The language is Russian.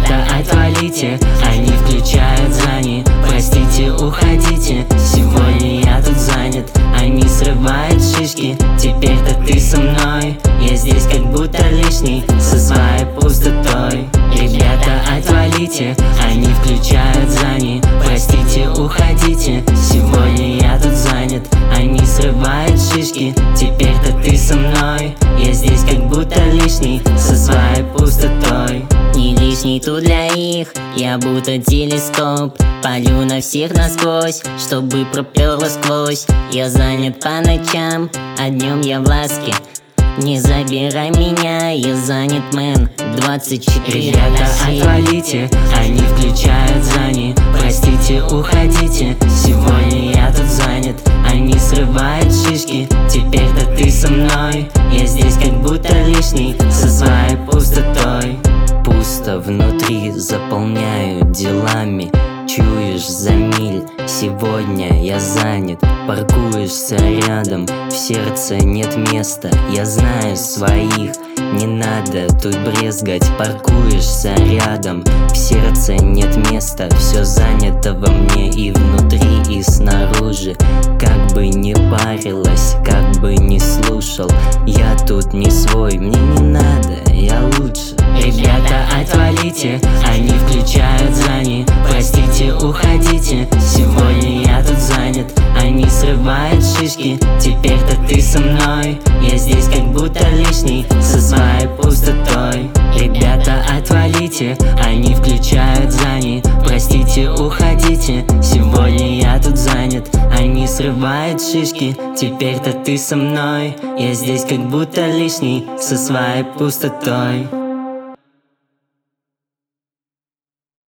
Ребята, отвалите, они включают звони. Простите, уходите, сегодня я тут занят. Они срывают шишки, теперь-то ты со мной. Я здесь как будто лишний, со своей пустотой. Ребята, отвалите, они включают звони. Простите, уходите, сегодня я тут занят. Они срывают шишки, теперь-то ты со мной. Я здесь как будто лишний, со своей пустотой. Не лишний тут для их, я будто телескоп. Палю на всех насквозь, чтобы проперло сквозь. Я занят по ночам, а днем я в ласке. Не забирай меня, я занят, мэн, 24 Ребята, на 7. отвалите, они включают звони. Простите, уходите, сегодня я тут занят. Они срывают шишки, теперь-то ты со мной. Я здесь как будто лишний, со своей пустотой. Пусто внутри, заполняю делами. Чуешь за миль, сегодня я занят. Паркуешься рядом, в сердце нет места. Я знаю своих, не надо тут брезгать. Паркуешься рядом, в сердце нет места. Все занято во мне и внутри, и снаружи. Как бы не парилась, как бы не слушал, я тут не свой, мне не надо, я лучше. Ребята, отвалите, они включают звони. Простите, уходите, сегодня я тут занят. Они срывают шишки, теперь-то ты со мной. Я здесь как будто лишний, со своей пустотой. Ребята, отвалите, они включают звони. Простите, уходите, сегодня я тут занят. Они срывают шишки, теперь-то ты со мной. Я здесь как будто лишний, со своей пустотой.